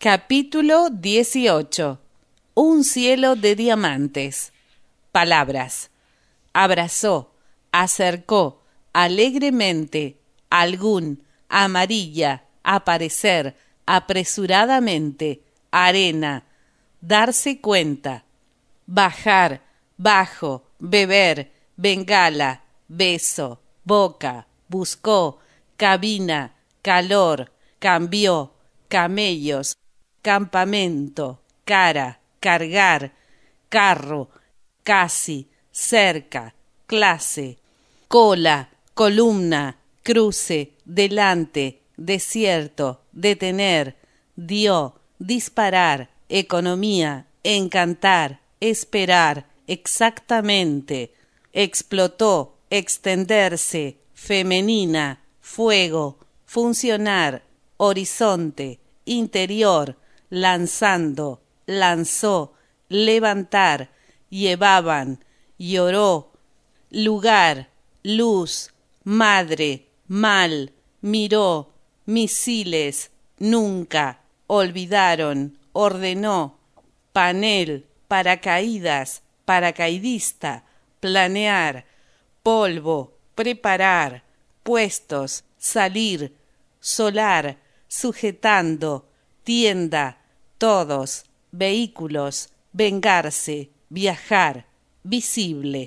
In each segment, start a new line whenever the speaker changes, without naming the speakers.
Capítulo 18. Un cielo de diamantes. Palabras. Abrazó, acercó, alegremente, algún, amarilla, aparecer, apresuradamente, arena, darse cuenta, bajar, bajo, beber, bengala, beso, boca, buscó, cabina, calor, cambió, camellos, campamento, cara, cargar, carro, casi, cerca, clase, cola, columna, cruce, delante, desierto, detener, dio, disparar, economía, encantar, esperar, exactamente, explotó, extenderse, femenina, fuego, funcionar, horizonte, interior, lanzando, lanzó, levantar, llevaban, lloró, lugar, luz, madre, mal, miró, misiles, nunca, olvidaron, ordenó, panel, paracaídas, paracaidista, planear, polvo, preparar, puestos, salir, solar, sujetando, tienda, todos, vehículos, vengarse, viajar, visible.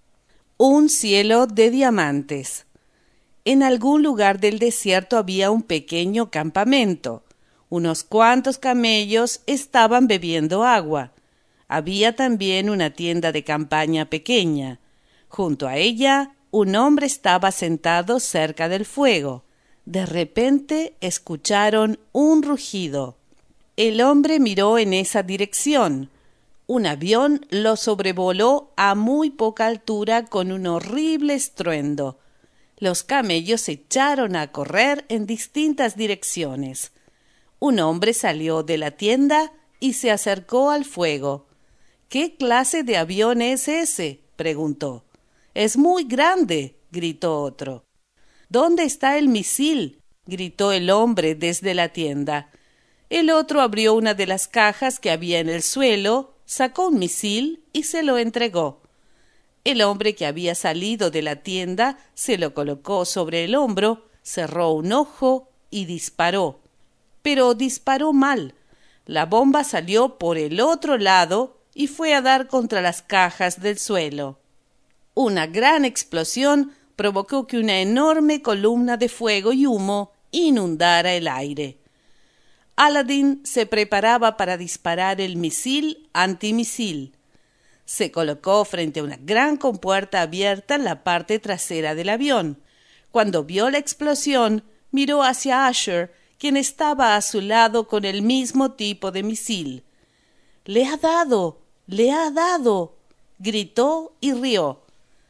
Un cielo de diamantes. En algún lugar del desierto había un pequeño campamento. Unos cuantos camellos estaban bebiendo agua. Había también una tienda de campaña pequeña. Junto a ella, un hombre estaba sentado cerca del fuego. De repente escucharon un rugido. El hombre miró en esa dirección. Un avión lo sobrevoló a muy poca altura con un horrible estruendo. Los camellos se echaron a correr en distintas direcciones. Un hombre salió de la tienda y se acercó al fuego. ¿Qué clase de avión es ese?, preguntó. «Es muy grande», gritó otro. «¿Dónde está el misil?», gritó el hombre desde la tienda. El otro abrió una de las cajas que había en el suelo, sacó un misil y se lo entregó. El hombre que había salido de la tienda se lo colocó sobre el hombro, cerró un ojo y disparó. Pero disparó mal. La bomba salió por el otro lado y fue a dar contra las cajas del suelo. Una gran explosión provocó que una enorme columna de fuego y humo inundara el aire. Aladdin se preparaba para disparar el misil antimisil. Se colocó frente a una gran compuerta abierta en la parte trasera del avión. Cuando vio la explosión, miró hacia Usher, quien estaba a su lado con el mismo tipo de misil. «¡Le ha dado! ¡Le ha dado!», gritó y rió.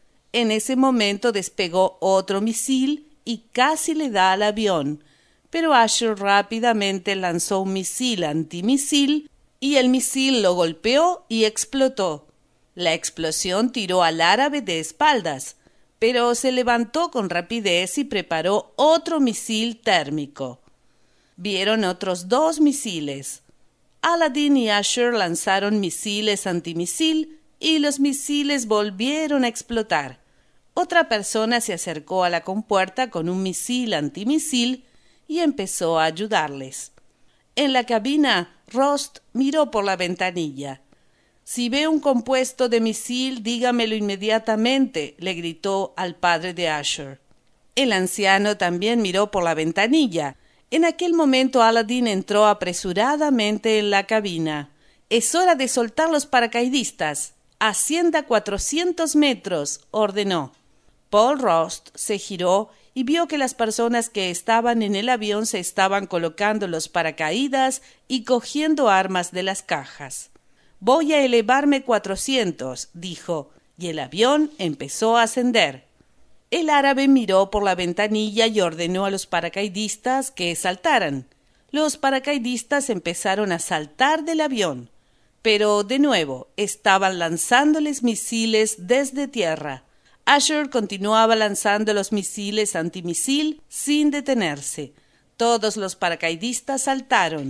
En ese momento despegó otro misil y casi le da al avión, pero Usher rápidamente lanzó un misil antimisil y el misil lo golpeó y explotó. La explosión tiró al árabe de espaldas, pero se levantó con rapidez y preparó otro misil térmico. Vieron otros 2 misiles. Aladdin y Usher lanzaron misiles antimisil y los misiles volvieron a explotar. Otra persona se acercó a la compuerta con un misil antimisil y empezó a ayudarles. En la cabina, Rost miró por la ventanilla. «Si ve un compuesto de misil, dígamelo inmediatamente», le gritó al padre de Usher. El anciano también miró por la ventanilla. En aquel momento Aladdin entró apresuradamente en la cabina. «Es hora de soltar los paracaidistas. Ascienda 400 metros», ordenó. Paul Rost se giró y vio que las personas que estaban en el avión se estaban colocando los paracaídas y cogiendo armas de las cajas. «Voy a elevarme 400», dijo, y el avión empezó a ascender. El árabe miró por la ventanilla y ordenó a los paracaidistas que saltaran. Los paracaidistas empezaron a saltar del avión, pero de nuevo estaban lanzándoles misiles desde tierra. Usher continuaba lanzando los misiles antimisil sin detenerse. Todos los paracaidistas saltaron.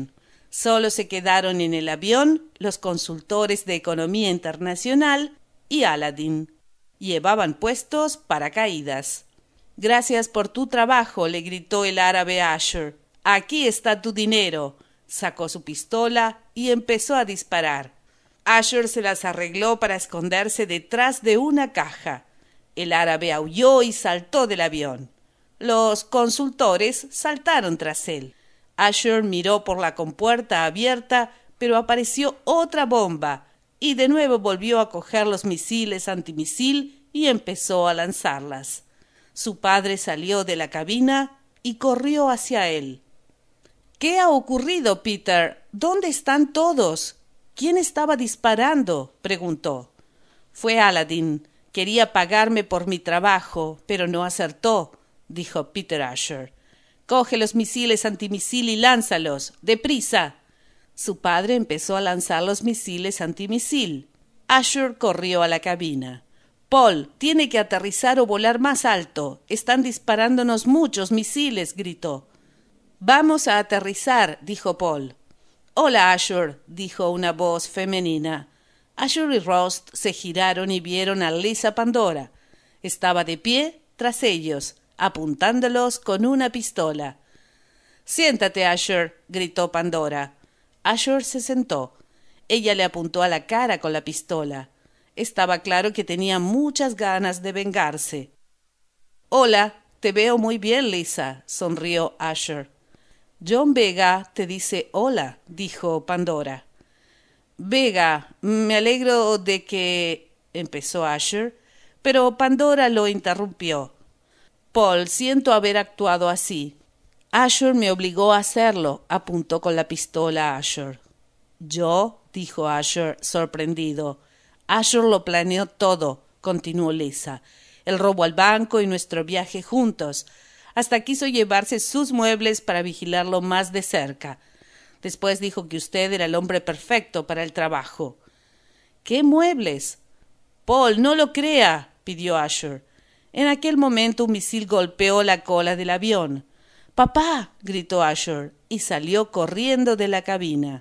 Solo se quedaron en el avión los consultores de economía internacional y Aladdin. Llevaban puestos paracaídas. «Gracias por tu trabajo», le gritó el árabe a Usher. «Aquí está tu dinero». Sacó su pistola y empezó a disparar. Usher se las arregló para esconderse detrás de una caja. El árabe aulló y saltó del avión. Los consultores saltaron tras él. Usher miró por la compuerta abierta, pero apareció otra bomba, y de nuevo volvió a coger los misiles antimisil y empezó a lanzarlas. Su padre salió de la cabina y corrió hacia él. «¿Qué ha ocurrido, Peter? ¿Dónde están todos? ¿Quién estaba disparando?», preguntó. «Fue Aladdin. Quería pagarme por mi trabajo, pero no acertó», dijo Peter Usher. «Coge los misiles antimisil y lánzalos. ¡Deprisa!». Su padre empezó a lanzar los misiles antimisil. Usher corrió a la cabina. «Paul, tiene que aterrizar o volar más alto. Están disparándonos muchos misiles», gritó. «Vamos a aterrizar», dijo Paul. «Hola, Usher», dijo una voz femenina. Usher y Rost se giraron y vieron a Lisa Pandora. Estaba de pie tras ellos, apuntándolos con una pistola. «Siéntate, Usher», gritó Pandora. Usher se sentó. Ella le apuntó a la cara con la pistola. Estaba claro que tenía muchas ganas de vengarse. «Hola, te veo muy bien, Lisa», sonrió Usher. «John Vega te dice hola», dijo Pandora. «Vega, me alegro de que...», empezó Usher, pero Pandora lo interrumpió. «Paul, siento haber actuado así». «Usher me obligó a hacerlo», apuntó con la pistola a Usher. «¿Yo?», dijo Usher, sorprendido. «Usher lo planeó todo», continuó Lisa. «El robo al banco y nuestro viaje juntos. Hasta quiso llevarse sus muebles para vigilarlo más de cerca. Después dijo que usted era el hombre perfecto para el trabajo». «¿Qué muebles?». «Paul, no lo crea», pidió Usher. En aquel momento un misil golpeó la cola del avión. «¡Papá!», gritó Usher, y salió corriendo de la cabina.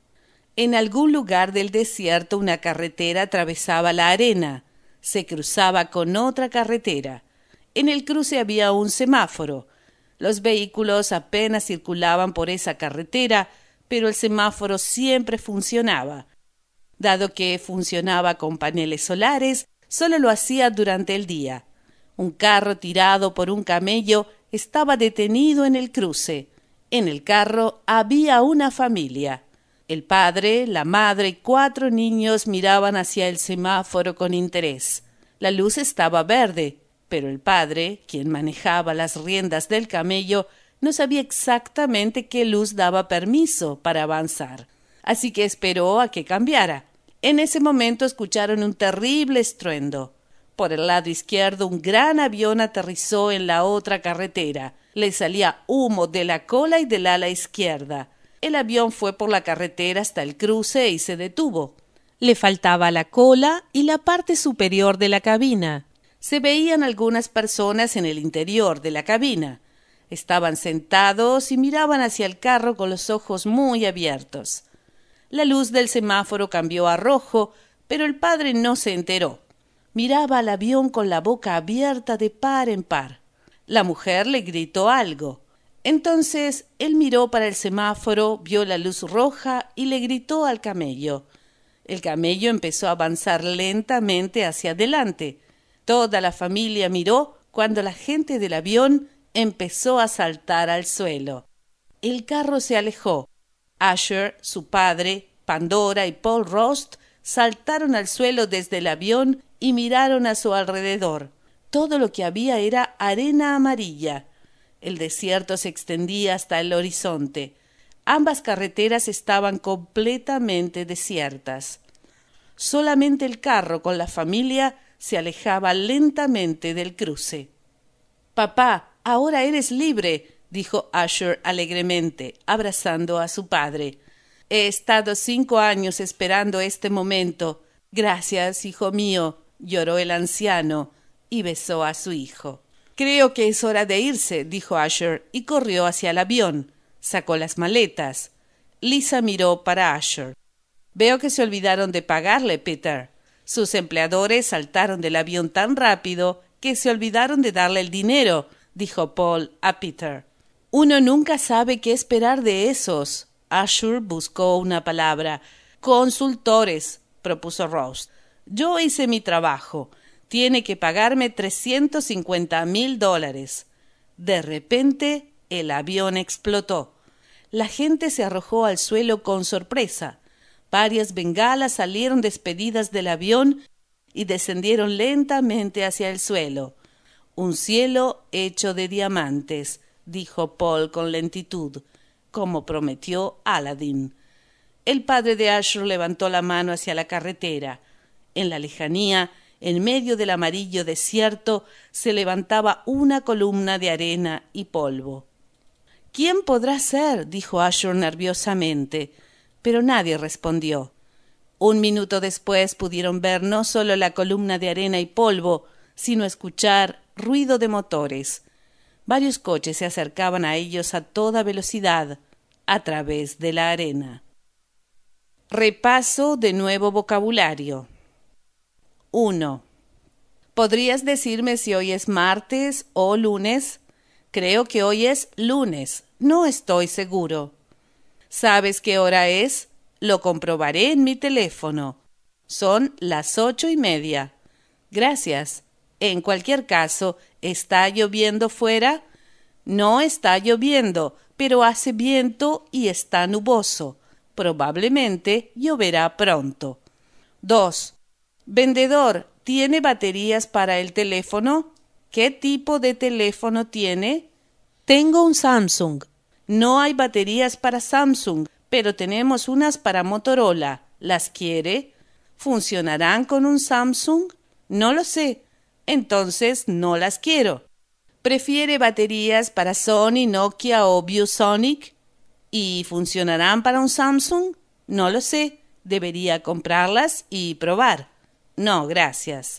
En algún lugar del desierto una carretera atravesaba la arena. Se cruzaba con otra carretera. En el cruce había un semáforo. Los vehículos apenas circulaban por esa carretera, pero el semáforo siempre funcionaba. Dado que funcionaba con paneles solares, solo lo hacía durante el día. Un carro tirado por un camello estaba detenido en el cruce. En el carro había una familia. El padre, la madre y 4 niños miraban hacia el semáforo con interés. La luz estaba verde, pero el padre, quien manejaba las riendas del camello, no sabía exactamente qué luz daba permiso para avanzar. Así que esperó a que cambiara. En ese momento escucharon un terrible estruendo. Por el lado izquierdo un gran avión aterrizó en la otra carretera. Le salía humo de la cola y del ala izquierda. El avión fue por la carretera hasta el cruce y se detuvo. Le faltaba la cola y la parte superior de la cabina. Se veían algunas personas en el interior de la cabina. Estaban sentados y miraban hacia el carro con los ojos muy abiertos. La luz del semáforo cambió a rojo, pero el padre no se enteró. Miraba al avión con la boca abierta de par en par. La mujer le gritó algo. Entonces él miró para el semáforo, vio la luz roja y le gritó al camello. El camello empezó a avanzar lentamente hacia adelante. Toda la familia miró cuando la gente del avión empezó a saltar al suelo. El carro se alejó. Usher, su padre, Pandora y Paul Rost saltaron al suelo desde el avión y miraron a su alrededor. Todo lo que había era arena amarilla. El desierto se extendía hasta el horizonte. Ambas carreteras estaban completamente desiertas. Solamente el carro con la familia se alejaba lentamente del cruce. «Papá, ahora eres libre», dijo Usher alegremente, abrazando a su padre. «He estado 5 años esperando este momento. Gracias, hijo mío», lloró el anciano y besó a su hijo. «Creo que es hora de irse», dijo Usher, y corrió hacia el avión. Sacó las maletas. Lisa miró para Asher. Veo que se olvidaron de pagarle, Peter. Sus empleadores saltaron del avión tan rápido que se olvidaron de darle el dinero, dijo Paul a Peter. Uno nunca sabe qué esperar de esos. Asher buscó una palabra. Consultores, propuso Rose. Yo hice mi trabajo. Tiene que pagarme $350,000. De repente, el avión explotó. La gente se arrojó al suelo con sorpresa. Varias bengalas salieron despedidas del avión y descendieron lentamente hacia el suelo. Un cielo hecho de diamantes, dijo Paul con lentitud, como prometió Aladdin. El padre de Asher levantó la mano hacia la carretera. En la lejanía, en medio del amarillo desierto, se levantaba una columna de arena y polvo. ¿Quién podrá ser?, dijo Asher nerviosamente, pero nadie respondió. Un minuto después pudieron ver no solo la columna de arena y polvo, sino escuchar ruido de motores. Varios coches se acercaban a ellos a toda velocidad, a través de la arena. Repaso de nuevo vocabulario. 1. ¿Podrías decirme si hoy es martes o lunes? Creo que hoy es lunes. No estoy seguro. ¿Sabes qué hora es? Lo comprobaré en mi teléfono. Son las 8:30. Gracias. En cualquier caso, ¿está lloviendo fuera? No está lloviendo, pero hace viento y está nuboso. Probablemente lloverá pronto. 2. Vendedor, ¿tiene baterías para el teléfono? ¿Qué tipo de teléfono tiene? Tengo un Samsung. No hay baterías para Samsung, pero tenemos unas para Motorola. ¿Las quiere? ¿Funcionarán con un Samsung? No lo sé. Entonces no las quiero. ¿Prefiere baterías para Sony, Nokia o ViewSonic? ¿Y funcionarán para un Samsung? No lo sé. Debería comprarlas y probar. No, gracias.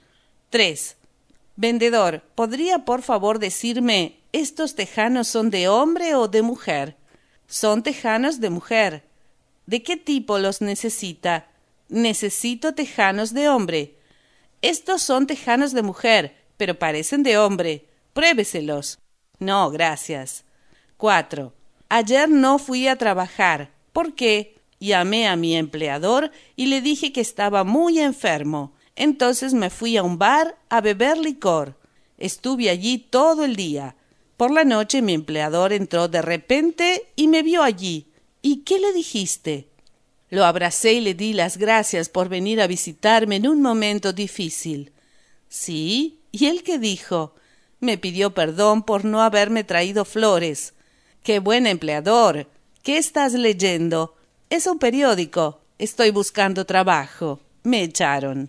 3. Vendedor, ¿podría por favor decirme, ¿estos tejanos son de hombre o de mujer? Son tejanos de mujer. ¿De qué tipo los necesita? Necesito tejanos de hombre. Estos son tejanos de mujer, pero parecen de hombre. Pruébeselos. No, gracias. 4. Ayer no fui a trabajar. ¿Por qué? Llamé a mi empleador y le dije que estaba muy enfermo. Entonces me fui a un bar a beber licor. Estuve allí todo el día. Por la noche mi empleador entró de repente y me vio allí. ¿Y qué le dijiste? Lo abracé y le di las gracias por venir a visitarme en un momento difícil. ¿Sí? ¿Y él qué dijo? Me pidió perdón por no haberme traído flores. ¡Qué buen empleador! ¿Qué estás leyendo? Es un periódico. Estoy buscando trabajo. Me echaron.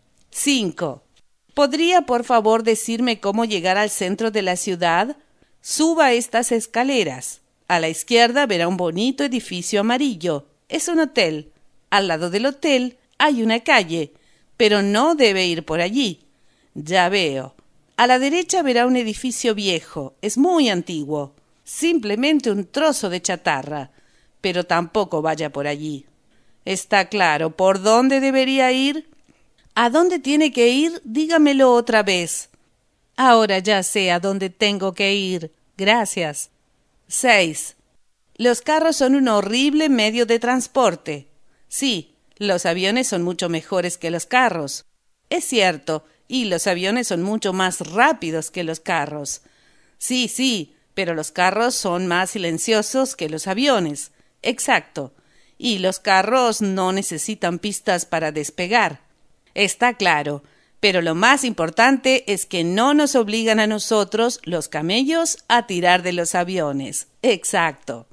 5. ¿Podría por favor decirme cómo llegar al centro de la ciudad? Suba estas escaleras. A la izquierda verá un bonito edificio amarillo. Es un hotel. Al lado del hotel hay una calle, pero no debe ir por allí. Ya veo. A la derecha verá un edificio viejo. Es muy antiguo. Simplemente un trozo de chatarra. Pero tampoco vaya por allí. Está claro. ¿Por dónde debería ir? ¿A dónde tiene que ir? Dígamelo otra vez. Ahora ya sé a dónde tengo que ir. Gracias. 6. Los carros son un horrible medio de transporte. Sí, los aviones son mucho mejores que los carros. Es cierto, y los aviones son mucho más rápidos que los carros. Sí, pero los carros son más silenciosos que los aviones. Exacto. Y los carros no necesitan pistas para despegar. Está claro, pero lo más importante es que no nos obligan a nosotros, los camellos, a tirar de los aviones. Exacto.